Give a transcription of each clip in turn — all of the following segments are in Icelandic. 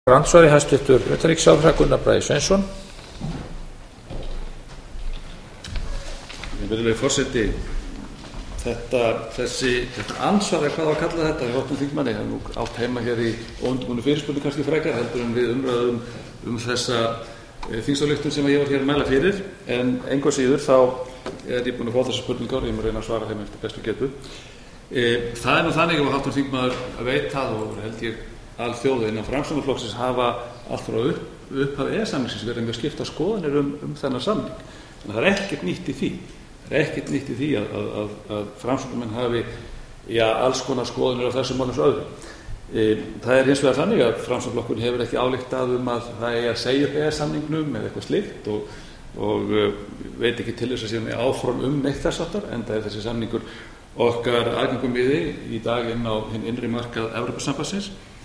Andsvari hæstvirtur utanríkisráðherra Gunnar Bragi Sveinsson. Virðulegi forseti, þetta ansvar hvað á að kalla þetta hjá hv. þingmanni hefur nú átt heima hér í óundirbúinni fyrirspurn kannski frekar heldur en við umræðum þessa þingsályktun sem ég var hér að mæla fyrir, en engu að síður þá ég búinn að fá þessar spurningar og ég mun reyna að svara þeim eftir bestu getu. Það nú þannig að hv. þingmaður veit það og held ég alþjóða innan Framsóknarflokksins hafa allt frá upphafi EES-samningsins verið mjög skiptar skoðanir þennan samning. En það er ekkert nýtt í því. Það er ekkert nýtt í því að Framsóknarmenn hafi alls konar skoðanir á þessum málum svo öðrum. Það er hins vegar þannig að Framsóknarflokkurinn hefur ekki ályktað að það eigi að segja upp EES-samningnum eða eitthvað slíkt og veit ekki til þess að sé með áform neitt þess háttar, enda er þessi samningur okkar aðgöngumiði í dag inn á hinn innri markað Evrópusambandsins.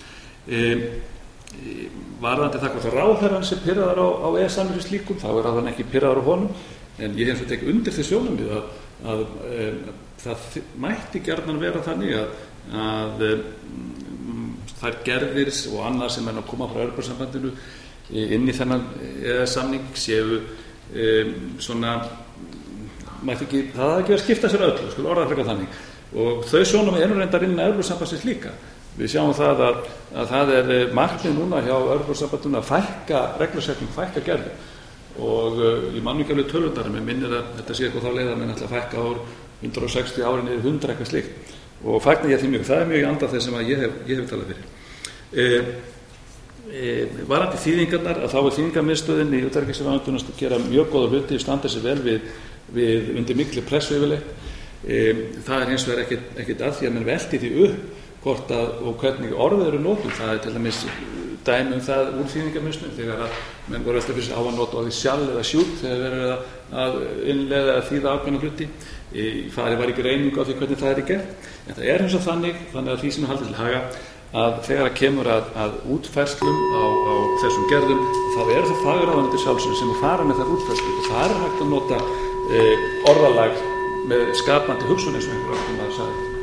Varðandi það hvort ráðherrann sé pirraður á EES-samningi slíkum, þá er ráðherrann ekki pirraður á honum, en ég hef svo tekið undir því sjónarmið að það mætti gjarnan vera þannig að þær gerðir og annað sem er að koma frá Evrópusambandinu inn í þennan EES-samning séu svona mætti ekki, það ekki að skipta sér öllu, skulum orða frekar þannig, og þau sjónarmið eru reyndar innan Evrópusambandsins líka. Við sjáum það að það er markmið núna hjá Evrópusambandinu að fækka reglusetning, fækka gerðum, og ég man ekki alveg tölurnar, en mér minnir að þetta sé eitthvað þá leið að menn ætla að fækka ár 160 árin yfir 100 eitthvað slíkt, og fagna ég því mjög. Það er mjög í anda þess sem ég hef talað fyrir. Varðandi þýðingarnar, að þá er þýðingarmiðstöðin í utanríkisráðuneytinu að gera mjög góða hluti, standa sig vel við undir miklu pressu yfirleitt. Það er hins vegar ekkert að því að menn velti því upp hvort og hvernig orðið eru notuð. Það er til dæmis dæmi það úr þýðingarmiðstöðinni þegar að menn voru alltaf fyrir sig á að nota orðið shall eða should þegar verið að innleiða eða þýða ákveðna hluti. Það var ekki reyning á því hvernig það er gert, en það er hins vegar þannig að því sem er haldið til haga að þegar að kemur að útfærslum á þessum gerðum, þá eru það fagráðuneytir sjálfsögðu sem fara með þær útfærslur, og það er hægt að nota orðalag með skapandi hugsun eins og einhver maður sagði.